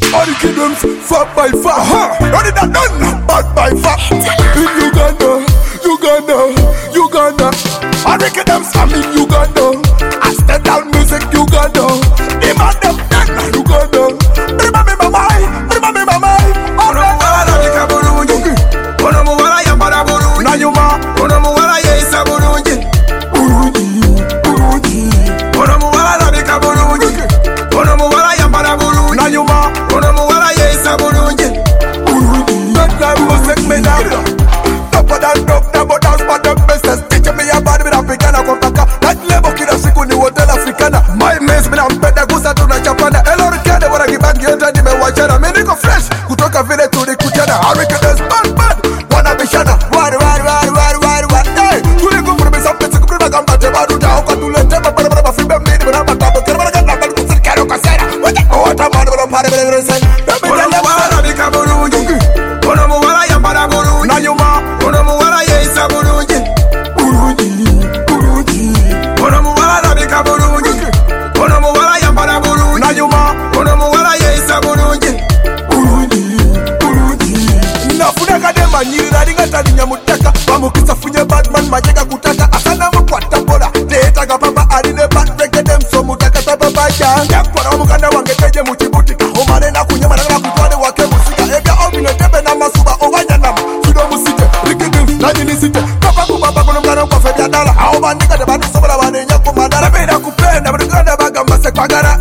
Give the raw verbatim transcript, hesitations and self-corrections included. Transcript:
All the kingdoms, far by far. Ready that done, bad by far. In Uganda, Uganda, Uganda. All the kingdoms, I'm in Uganda. I stand down music, Uganda. Demand them, done, Uganda. Remember me, my mind, remember me, my mind. Oh, no, wala bika burungi. Ono mu wala yambara burungi. Na yuma, ono mu wala yesa burungi. Burungi, burungi. Ono mu wala bika burungi. Ono mu wala yambara burungi. Na yuma, ono mu wala yesa burungi. Burungi. That guy was like me now. Top of that top, that but that's what the business. Teach me about me Africana kompaka. That level kila siku ni hotel Africana. My mess me nampenda gusa tuna chapana. Elo rikade wala kibangi enta nimewachana. Mimi niko fresh kutoka vile tulikutana. Hurricanes bad bad. Wana bishana. Wari wari wari wari wari wari. Hey, tuliku murumi sampesi kubruna kamba teba duta. Oka tulete mabara mabara fibe mini mwana matabo. Kera mwana kanda kanda kusiri kero kasera. Wata mwana mwana mpare mwana mwana sen. Ono mu wala bika burungi. Ono mu wala yambara burungi. Na yuma. Ono mu wala yesa burungi. Burungi, burungi. Ono mu wala bika burungi. Ono mu wala yambara burungi. Na yuma. Ono mu wala yesa burungi. Burungi, burungi. Nafuna kadema nyirira ringata linyamutaka. Bamukisa funye Batman majeka kutaka. Asana mkwata bola. Teetaga papa aline bad reggae dem so mutaka tapa baja. Yakwana omukanda wange teje muchibutika. Omane na kunyema na kutwane wake musika. Ebya obine tebe na masuba owanya nama. Sudo musike, rikidim, na jinisite. Kapa kubaba kono mkana kwa febya dala. Aho bandika de bani sobola wane nyako madara. Bida kupenda, bada bagamba se kwa gara.